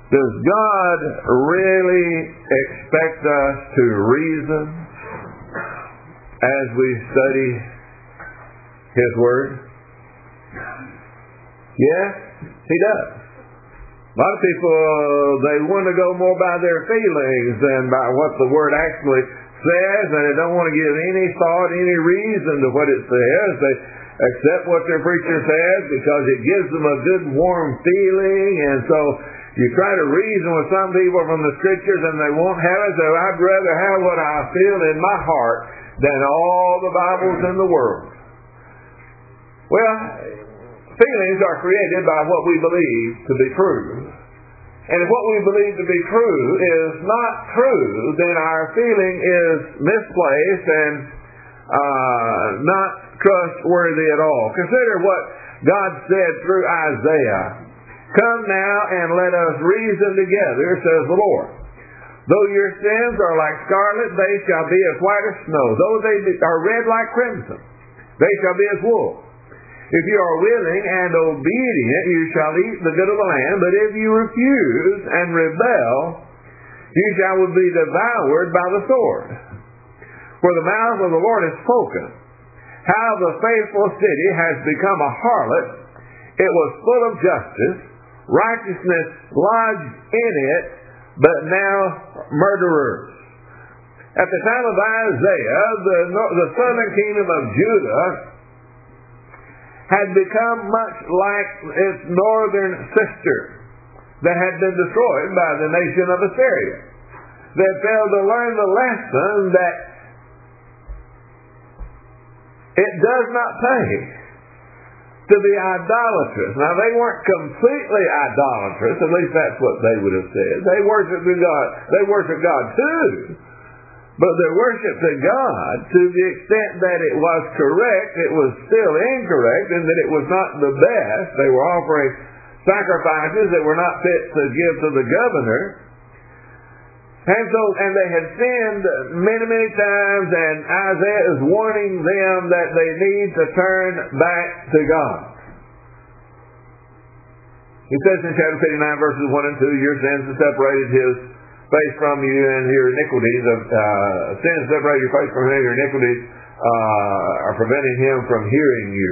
Does God really expect us to reason as we study His Word? Yes, He does. A lot of people, they want to go more by their feelings than by what the Word actually says, and they don't want to give any thought, any reason to what it says. They accept what their preacher says because it gives them a good, warm feeling, and so you try to reason with some people from the Scriptures and they won't have it, so I'd rather have what I feel in my heart than all the Bibles in the world. Well, feelings are created by what we believe to be true. And if what we believe to be true is not true, then our feeling is misplaced and not trustworthy at all. Consider what God said through Isaiah. Come now and let us reason together, says the Lord. Though your sins are like scarlet, they shall be as white as snow. Though they are red like crimson, they shall be as wool. If you are willing and obedient, you shall eat the good of the land. But if you refuse and rebel, you shall be devoured by the sword. For the mouth of the Lord has spoken. How the faithful city has become a harlot. It was full of justice. Righteousness lodged in it, but now murderers. At the time of Isaiah, the southern kingdom of Judah had become much like its northern sister that had been destroyed by the nation of Assyria. They failed to learn the lesson that it does not pay to be idolatrous. Now, they weren't completely idolatrous, at least that's what they would have said. They worshiped God. They worshiped God too. But their worship to God, to the extent that it was correct, it was still incorrect, and that it was not the best. They were offering sacrifices that were not fit to give to the governor. And they had sinned many, many times, and Isaiah is warning them that they need to turn back to God. He says in chapter 59, verses 1 and 2, your sins have separated His face from you, and your iniquities sins separate your face from Him, your iniquities are preventing Him from hearing you.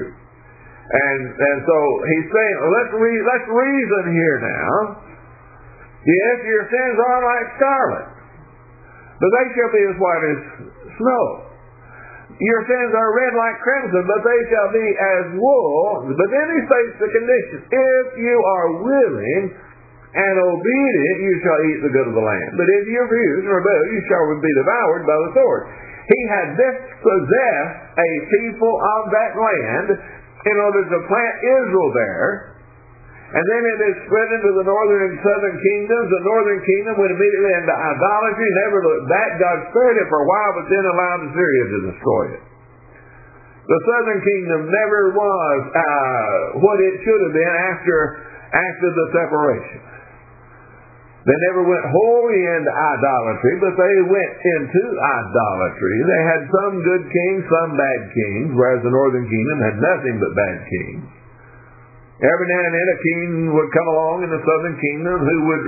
And so he's saying, let's reason here now. Yes, your sins are like scarlet, but they shall be as white as snow. Your sins are red like crimson, but they shall be as wool. But then he states the condition. If you are willing and obedient, you shall eat the good of the land. But if you refuse and rebel, you shall be devoured by the sword. He had dispossessed a people of that land in order to plant Israel there. And then it is split into the northern and southern kingdoms. The northern kingdom went immediately into idolatry, never looked back. God spared it for a while, but then allowed Assyria to destroy it. The southern kingdom never was what it should have been after the separation. They never went wholly into idolatry, but they went into idolatry. They had some good kings, some bad kings, whereas the northern kingdom had nothing but bad kings. Every now and then a king would come along in the southern kingdom who would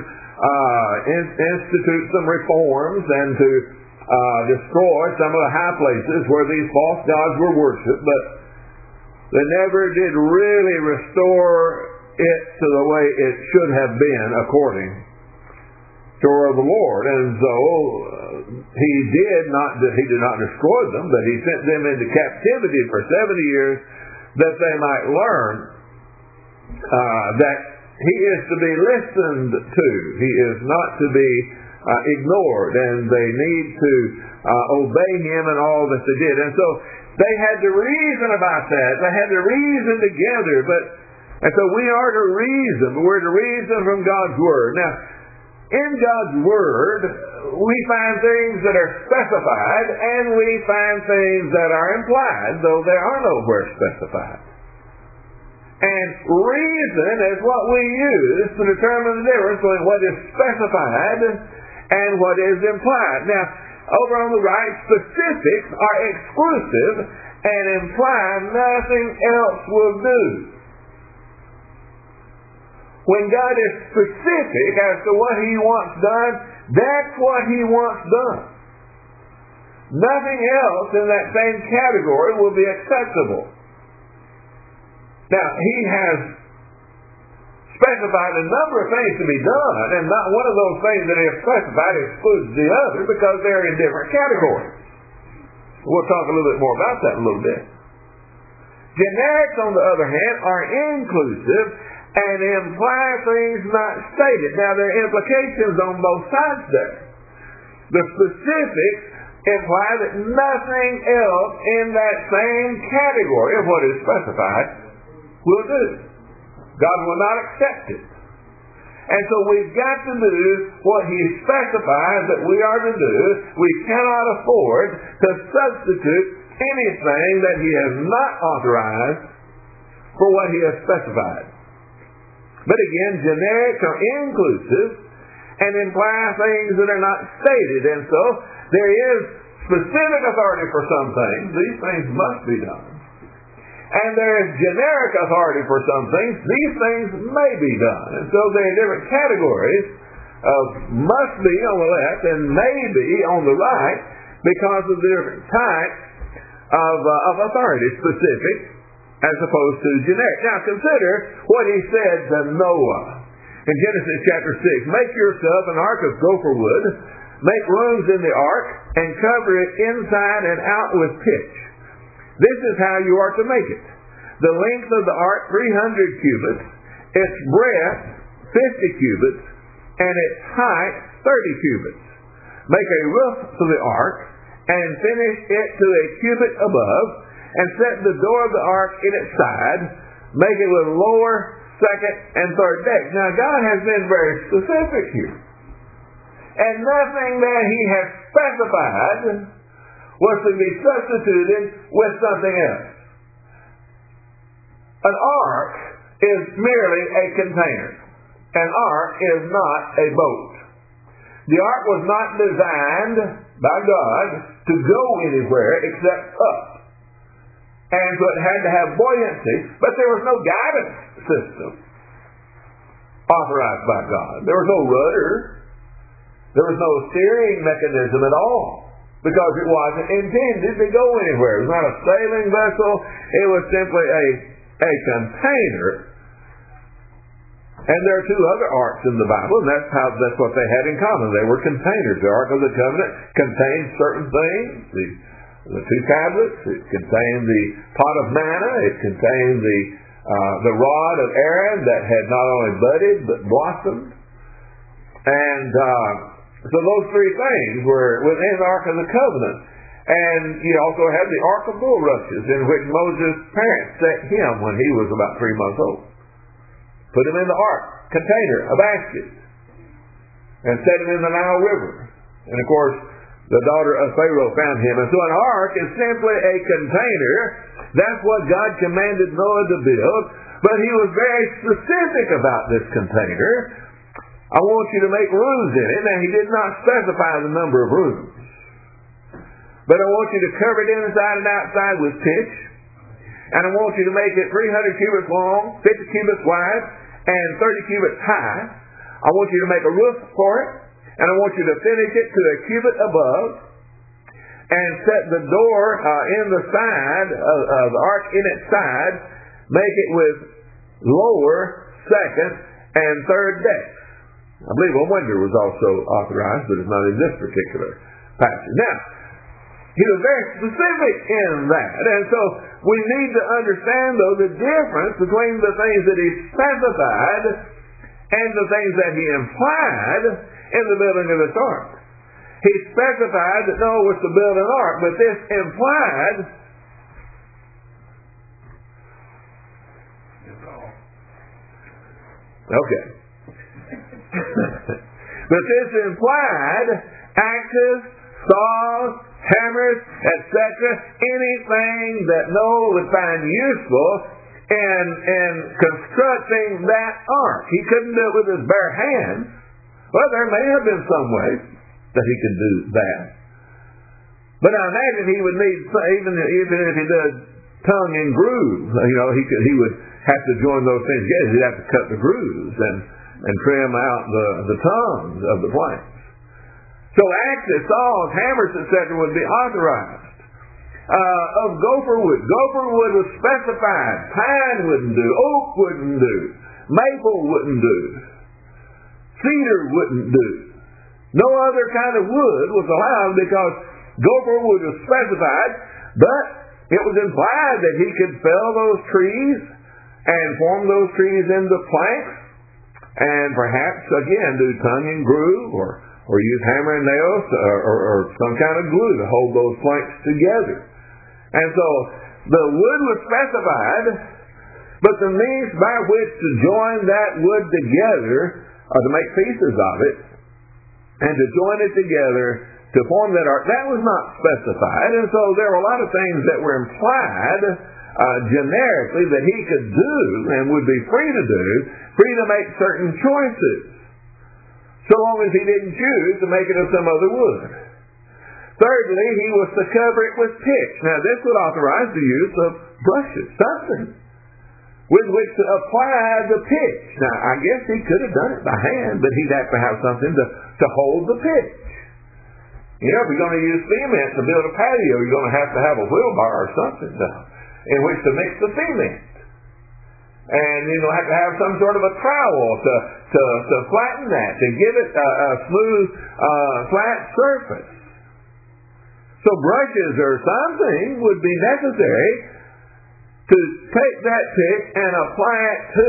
institute some reforms and to destroy some of the high places where these false gods were worshipped, but they never did really restore it to the way it should have been according to the Lord. And so he did not destroy them, but he sent them into captivity for 70 years that they might learn that he is to be listened to. He is not to be ignored, and they need to obey him in all that they did. And so they had to reason about that. They had to reason together. And so we are to reason. We're to reason from God's Word. Now, in God's Word, we find things that are specified, and we find things that are implied, though they are nowhere specified. And reason is what we use to determine the difference between what is specified and what is implied. Now, over on the right, specifics are exclusive and imply nothing else will do. When God is specific as to what He wants done, that's what He wants done. Nothing else in that same category will be acceptable. Now, He has specified a number of things to be done, and not one of those things that He has specified excludes the other because they're in different categories. We'll talk a little bit more about that in a little bit. Generics, on the other hand, are inclusive and imply things not stated. Now, there are implications on both sides there. The specifics imply that nothing else in that same category of what is specified will do. God will not accept it. And so we've got to do what He specifies that we are to do. We cannot afford to substitute anything that He has not authorized for what He has specified. But again, generics are inclusive and imply things that are not stated. And so there is specific authority for some things. These things must be done. And there is generic authority for some things. These things may be done. And so there are different categories of must be on the left and may be on the right because of the different types of authority, specific as opposed to generic. Now consider what He said to Noah in Genesis chapter 6. Make yourself an ark of gopher wood, make rooms in the ark, and cover it inside and out with pitch. This is how you are to make it. The length of the ark 300 cubits, its breadth 50 cubits, and its height 30 cubits. Make a roof for the ark, and finish it to a cubit above, and set the door of the ark in its side. Make it with lower, second, and third decks. Now God has been very specific here. And nothing that He has specified was to be substituted with something else. An ark is merely a container. An ark is not a boat. The ark was not designed by God to go anywhere except up. And so it had to have buoyancy, but there was no guidance system authorized by God. There was no rudder. There was no steering mechanism at all, because it wasn't intended to go anywhere. It was not a sailing vessel. It was simply a container. And there are two other arks in the Bible, and that's what they had in common. They were containers. The Ark of the Covenant contained certain things. The two tablets. It contained the pot of manna. It contained the rod of Aaron that had not only budded but blossomed. And so those three things were within the Ark of the Covenant. And you also had the Ark of Bulrushes, in which Moses' parents set him when he was about 3 months old. Put him in the ark, container, a basket, and set him in the Nile River. And of course, the daughter of Pharaoh found him. And so an ark is simply a container. That's what God commanded Noah to build. But He was very specific about this container. I want you to make rooms in it. Now, He did not specify the number of rooms. But I want you to cover it inside and outside with pitch. And I want you to make it 300 cubits long, 50 cubits wide, and 30 cubits high. I want you to make a roof for it. And I want you to finish it to a cubit above. And set the door in the side of the ark in its side. Make it with lower, second, and third decks. I believe a window was also authorized, but it's not in this particular passage. Now, He was very specific in that. And so we need to understand, though, the difference between the things that He specified and the things that He implied in the building of this ark. He specified that Noah was to build an ark, but this implied okay. But this implied axes, saws, hammers, etc., anything that Noah would find useful in constructing that ark. He couldn't do it with his bare hands. Well, there may have been some ways that he could do that. But I imagine he would need, even if he did tongue and groove, he have to join those things together. He'd have to cut the grooves and trim out the tongues of the planks. So axes, saws, hammers, etc. would be authorized. Of gopher wood. Gopher wood was specified. Pine wouldn't do. Oak wouldn't do. Maple wouldn't do. Cedar wouldn't do. No other kind of wood was allowed because gopher wood was specified, but it was implied that he could fell those trees and form those trees into planks and perhaps, again, do tongue and groove or use hammer and nails or some kind of glue to hold those planks together. And so the wood was specified, but the means by which to join that wood together, or to make pieces of it, and to join it together to form that ark, that was not specified. And so there were a lot of things that were implied generically that he could do and would be free to make certain choices, so long as he didn't choose to make it of some other wood. Thirdly, he was to cover it with pitch. Now, this would authorize the use of brushes, something with which to apply the pitch. Now, I guess he could have done it by hand, but he'd have to have something to hold the pitch. You know, if you're going to use cement to build a patio, you're going to have a wheelbarrow or something in which to mix the cement. And you'll have to have some sort of a trowel to flatten that, to give it a smooth, flat surface. So brushes or something would be necessary to take that pitch and apply it to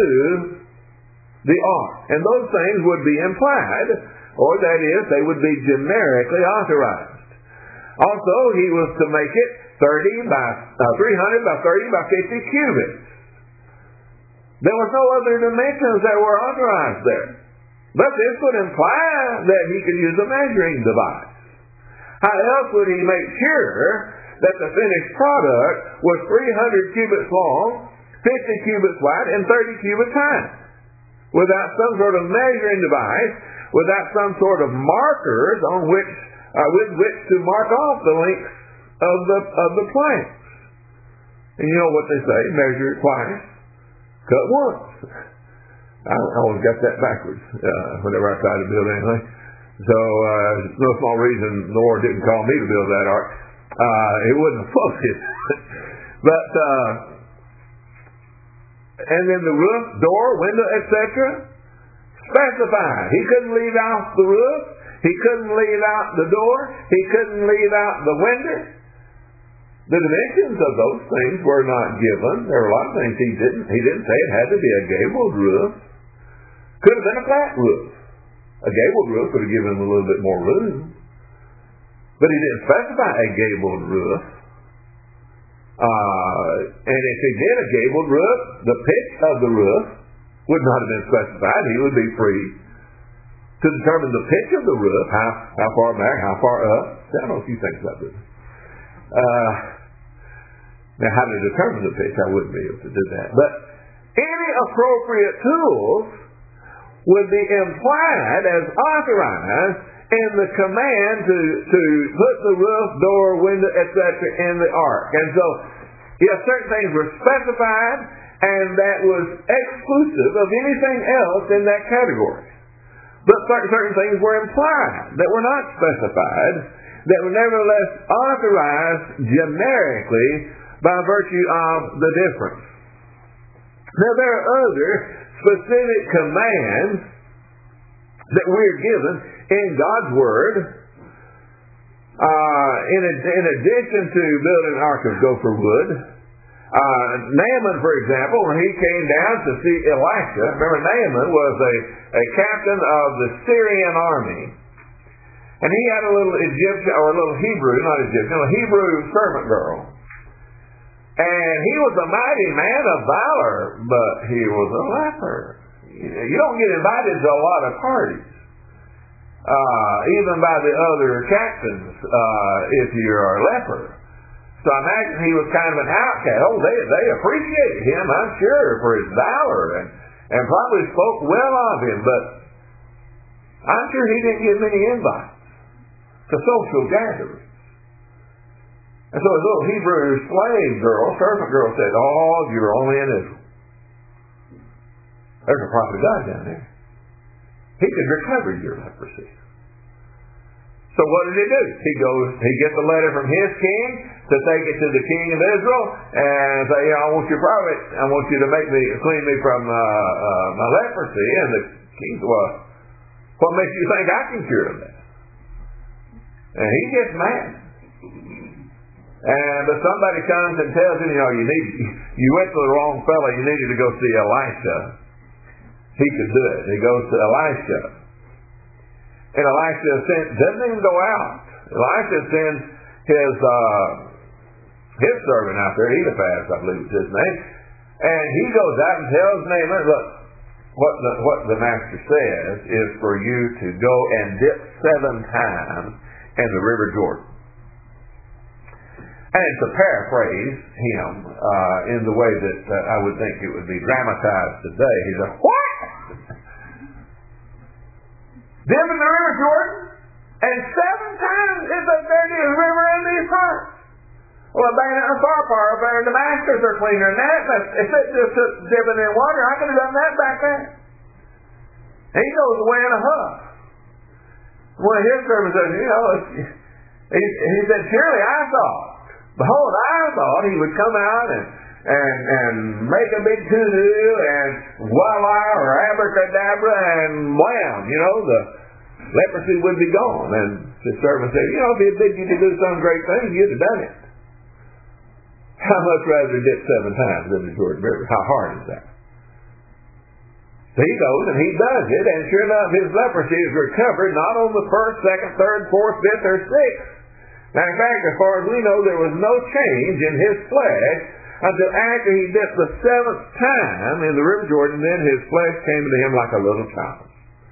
the ark. And those things would be implied, or that is, they would be generically authorized. Also, he was to make it 300 by 30 by 50 cubits. There was no other dimensions that were authorized there. But this would imply that he could use a measuring device. How else would he make sure that the finished product was 300 cubits long, 50 cubits wide, and 30 cubits high? Without some sort of measuring device, without some sort of markers with which to mark off the length of the planks. And you know what they say, measure it twice, cut once. I always got that backwards whenever I try to build anything. So, no small reason the Lord didn't call me to build that ark. It wouldn't have floated. But, and then the roof, door, window, etc. specified. He couldn't leave out the roof. He couldn't leave out the door. He couldn't leave out the window. The dimensions of those things were not given. There were a lot of things he didn't. He didn't say it had to be a gabled roof. Could have been a flat roof. A gabled roof would have given him a little bit more room. But he didn't specify a gabled roof. And if he did a gabled roof, the pitch of the roof would not have been specified. He would be free to determine the pitch of the roof, how far back, how far up. I know a few things about this. Now, how to determine the pitch, I wouldn't be able to do that. But any appropriate tools would be implied as authorized in the command to put the roof, door, window, etc. in the ark. And so, yes, certain things were specified, and that was exclusive of anything else in that category. But certain things were implied that were not specified, that were nevertheless authorized generically by virtue of the difference. Now, there are other specific commands that we're given in God's Word in addition to building an ark of gopher wood. Naaman, for example, when he came down to see Elisha, remember Naaman was a captain of the Syrian army. And he had a little Egyptian, or a little Hebrew, not Egyptian, a Hebrew servant girl. And he was a mighty man of valor, but he was a leper. You don't get invited to a lot of parties, even by the other captains, if you're a leper. So I imagine he was kind of an outcast. Oh, they appreciated him, I'm sure, for his valor, and probably spoke well of him, but I'm sure he didn't get many invites to social gatherings. And so his little Hebrew slave girl, servant girl, said, "Oh, you're only in Israel. There's a prophet of God down there. He could recover your leprosy. So what did he do? He gets a letter from his king to take it to the king of Israel and say, I want your prophet, I want you to clean me from my leprosy. And the king said, well, what makes you think I can cure that? And he gets mad. But somebody comes and tells him, you went to the wrong fellow, you needed to go see Elisha. He could do it. He goes to Elisha. And Elisha doesn't even go out. Elisha sends his servant out there, Eliphaz, I believe is his name, and he goes out and tells Naaman, look, what the master says is for you to go and dip 7 times in the river Jordan. And to paraphrase him in the way that I would think it would be dramatized today, he said, what? Dip in the river Jordan? And 7 times is the dirtiest river in these parts. Well, back in the far part up there, the masters are cleaner than that. If it just took dipping in water, I could have done that back then. He goes away in a huff. One of his servants says, he said, surely I thought he would come out and make a big to-do and voila or abracadabra and wham, the leprosy would be gone. And the servant said, if he had bid you to do some great thing, you'd have done it. How much rather dip 7 times in the Jordan River? How hard is that? So he goes and he does it, and sure enough, his leprosy is recovered not on the 1st, 2nd, 3rd, 4th, 5th, or 6th. Now, in fact, as far as we know, there was no change in his flesh until after he dipped the 7th time in the river Jordan. Then his flesh came to him like a little child.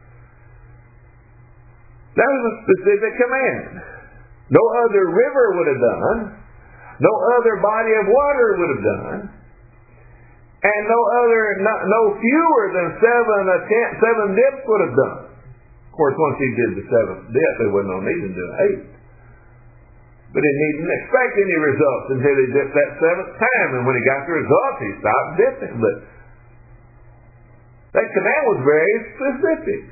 That was a specific command. No other river would have done. No other body of water would have done. And no fewer than 7 dips would have done. Of course, once he did the 7th dip, there wasn't no need to do 8. But he didn't expect any results until he dipped that 7th time. And when he got the results, he stopped dipping. But that command was very specific.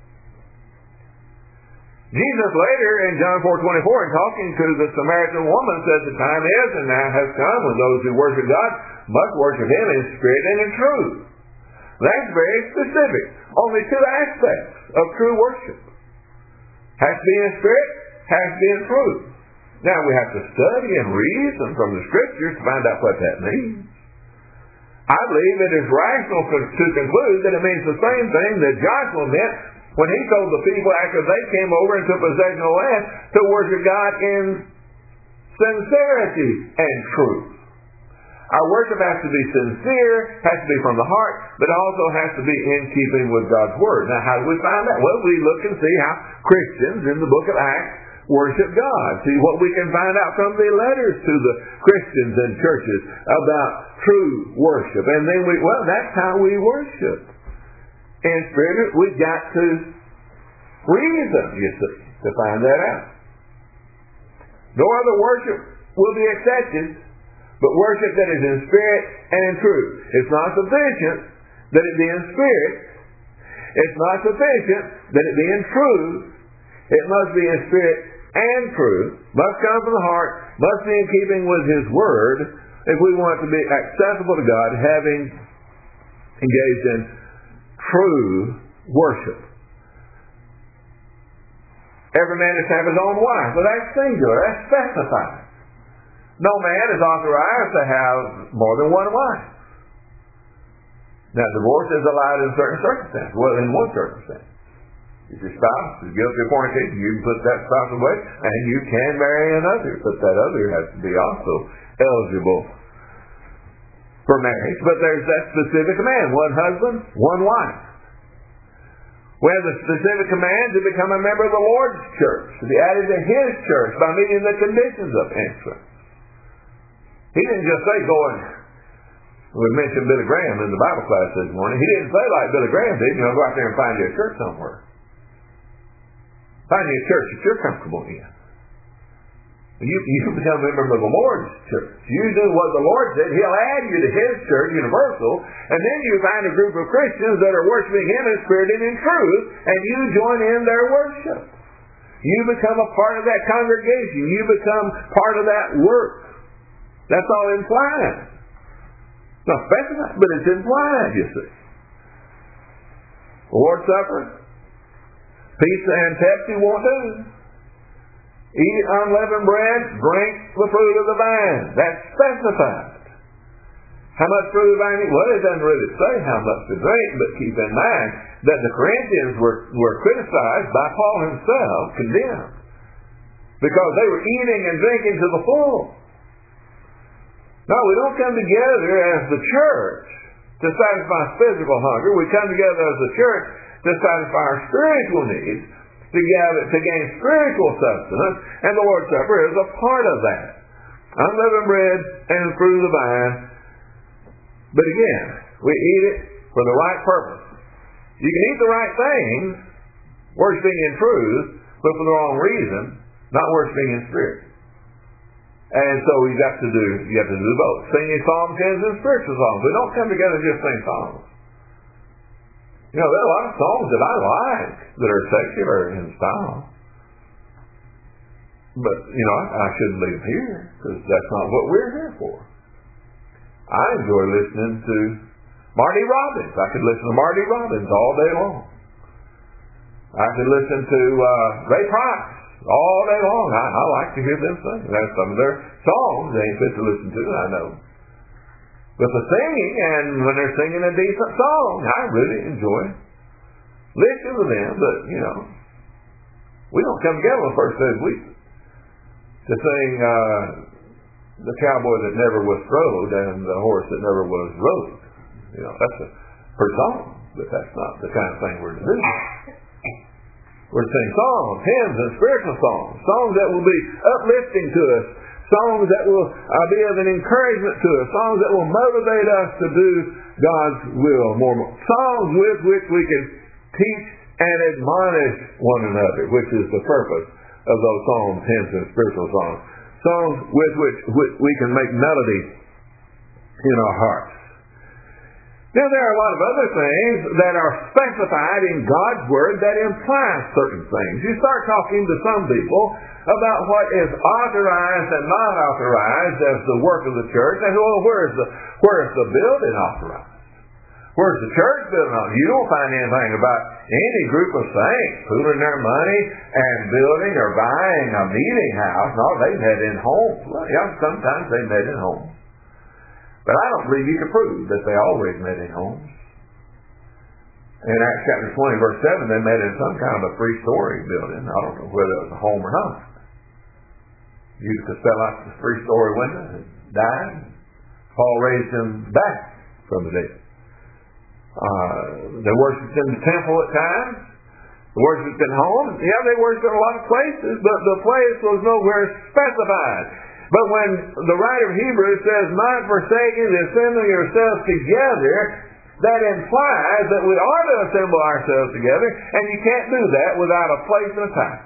Jesus later in John 4:24, in talking to the Samaritan woman, says the time is and now has come when those who worship God must worship Him in spirit and in truth. That's very specific. Only 2 aspects of true worship. Has to be in spirit, has to be in truth. Now we have to study and reason from the Scriptures to find out what that means. I believe it is rational to conclude that it means the same thing that Joshua meant when he told the people after they came over and took possession of the land to worship God in sincerity and truth. Our worship has to be sincere, has to be from the heart, but also has to be in keeping with God's Word. Now, how do we find that? Well, we look and see how Christians in the book of Acts worship God. See what we can find out from the letters to the Christians and churches about true worship. And then that's how we worship. In spirit, we've got to reason, you see, to find that out. No other worship will be accepted but worship that is in spirit and in truth. It's not sufficient that it be in spirit. It's not sufficient that it be in truth. It must be in spirit and truth. Must come from the heart. Must be in keeping with His Word if we want to be accessible to God, having engaged in true worship. Every man is to have his own wife. Well, that's singular. That's specified. No man is authorized to have more than one wife. Now, divorce is allowed in certain circumstances. Well, in one circumstance. If your spouse is guilty of fornication, you can put that spouse away, and you can marry another. But that other has to be also eligible for marriage. But there's that specific command. One husband, one wife. We have the specific command to become a member of the Lord's church, to be added to His church by meeting the conditions of entrance. He didn't just say go and, we mentioned Billy Graham in the Bible class this morning. He didn't say like Billy Graham did, go out there and find you a church somewhere. Find you a church that you're comfortable in. You become a member of the Lord's church. You do what the Lord said. He'll add you to His church, universal, and then you find a group of Christians that are worshiping Him in spirit and in truth, and you join in their worship. You become a part of that congregation. You become part of that work. That's all implied. It's not specified, but it's implied, you see. The Lord's Supper, pizza and Pepsi won't do. Eat unleavened bread, drink the fruit of the vine. That's specified. How much fruit of the vine? Well, it doesn't really say how much to drink, but keep in mind that the Corinthians were criticized by Paul himself, condemned, because they were eating and drinking to the full. No, we don't come together as the church to satisfy physical hunger. We come together as the church to satisfy our spiritual needs, to gain spiritual sustenance, and the Lord's Supper is a part of that. Unleavened bread and fruit of the vine. But again, we eat it for the right purpose. You can eat the right things, worshiping in truth, but for the wrong reason, not worshiping in spirit. And so you have to do both. Singing psalms, hymns, and spiritual songs. We don't come together and just sing songs. You know, there are a lot of songs that I like that are secular in style. But, you know, I shouldn't leave them here, because that's not what we're here for. I enjoy listening to Marty Robbins. I could listen to Marty Robbins all day long. I could listen to Ray Price all day long. I like to hear them sing. That's some of their songs they ain't fit to listen to, I know. But the singing, and when they're singing a decent song, I really enjoy listening to them. But, you know, we don't come together on the first day of the week to sing the cowboy that never was throwed and the horse that never was rode. You know, that's her song, but that's not the kind of thing we're to do. We're to sing songs, hymns, and spiritual songs. Songs that will be uplifting to us. Songs that will be of an encouragement to us. Songs that will motivate us to do God's will more. Songs with which we can teach and admonish one another, which is the purpose of those songs, hymns, and spiritual songs. Songs with which we can make melody in our hearts. Now, there are a lot of other things that are specified in God's Word that imply certain things. You start talking to some people about what is authorized and not authorized as the work of the church, and well, where's the building authorized? Where's the church building authorized? You don't find anything about any group of saints pooling their money and building or buying a meeting house. No, they met in homes. Well, yeah, sometimes they met in homes. But I don't believe you can prove that they always met in homes. In Acts chapter 20, verse 7, they met in some kind of a three-story building. I don't know whether it was a home or not. Eutychus fell out the three-story window and died. Paul raised him back from the dead. They worshipped in the temple at times. They worshipped in homes. Yeah, they worshipped in a lot of places, but the place was nowhere specified. But when the writer of Hebrews says, not forsaking the assembling yourselves together, that implies that we are to assemble ourselves together, and you can't do that without a place and a time.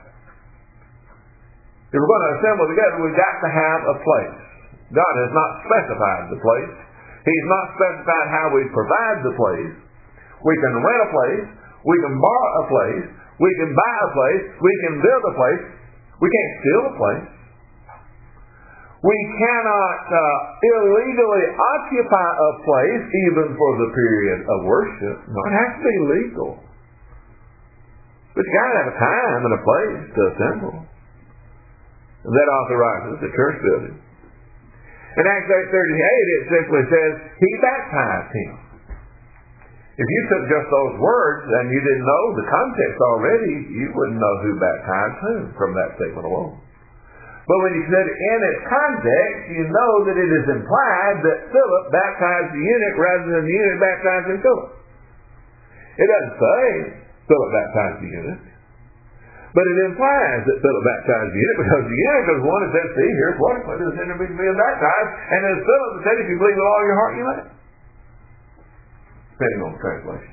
If we're going to assemble together, we've got to have a place. God has not specified the place. He's not specified how we provide the place. We can rent a place. We can borrow a place. We can buy a place. We can build a place. We can't steal a place. We cannot illegally occupy a place even for the period of worship. No, it has to be legal. But you got to have a time and a place to assemble. That authorizes the church building. In Acts 8:38, it simply says, He baptized him. If you took just those words and you didn't know the context already, you wouldn't know who baptized whom from that statement alone. But when you said it in its context, you know that it is implied that Philip baptized the eunuch rather than the eunuch baptizing Philip. It doesn't say Philip baptized the eunuch. But it implies that Philip baptized the eunuch because the eunuch was the one that said, see, here's what it is in being baptized. And as Philip said, if you believe with all your heart, you may. Depending on the translation.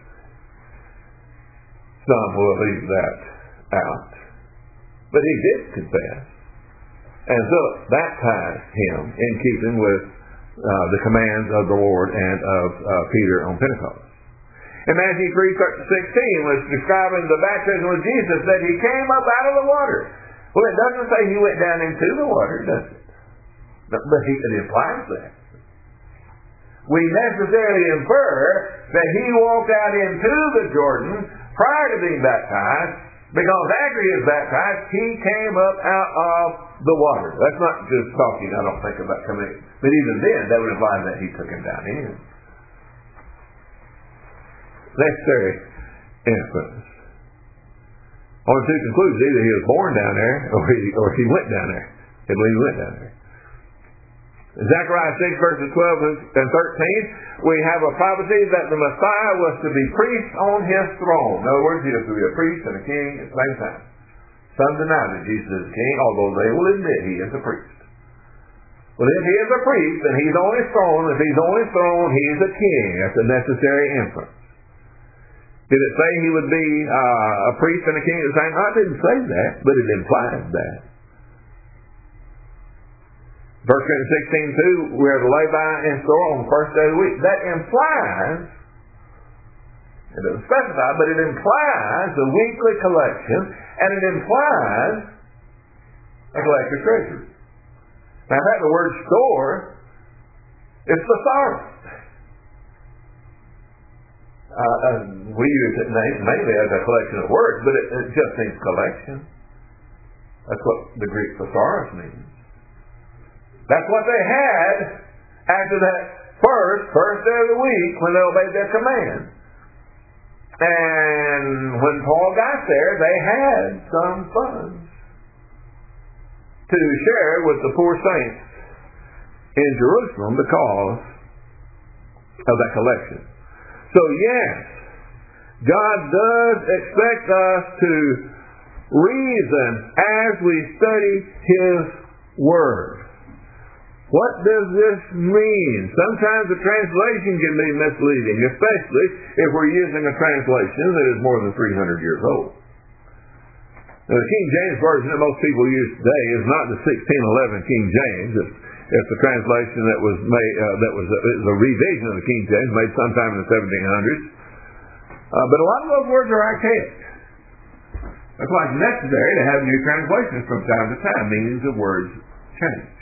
Some will leave that out. But he did confess. And Philip baptized him in keeping with the commands of the Lord and of Peter on Pentecost. In Matthew 3:16 was describing the baptism of Jesus, that he came up out of the water. Well, it doesn't say he went down into the water, does it? But it implies that. We necessarily infer that he walked out into the Jordan prior to being baptized, because after he was baptized, he came up out of the water. That's not just talking, I don't think, about coming. But even then, that would imply that he took him down in. Necessary inference. Only two conclusions: either he was born down there, or he went down there. I believe he went down there. In Zechariah 6 verses 12 and 13, we have a prophecy that the Messiah was to be priest on his throne. In other words, he was to be a priest and a king at the same time. Some deny that Jesus is a king, although they will admit he is a priest. Well, if he is a priest and he's on his throne, if he's on his throne, he is a king. That's a necessary inference. Did it say he would be a priest and a king at the same time? I didn't say that, but it implies that. 1 Corinthians 16:2, we are to lay by and store on the first day of the week. That implies, it doesn't specify, but it implies a weekly collection, and it implies a collector's treasury. Now, in fact, the word store is thesaurus. We use it mainly as a collection of words, but it just means collection. That's what the Greek thesaurus means. That's what they had after that first day of the week when they obeyed their command. And when Paul got there, they had some funds to share with the poor saints in Jerusalem because of that collection. So yes, God does expect us to reason as we study His Word. What does this mean? Sometimes the translation can be misleading, especially if we're using a translation that is more than 300 years old. Now, the King James Version that most people use today is not the 1611 King James. It's the translation that was made, that was a revision of the King James made sometime in the 1700s. But a lot of those words are archaic. That's why it's necessary to have new translations from time to time. Meanings of words change.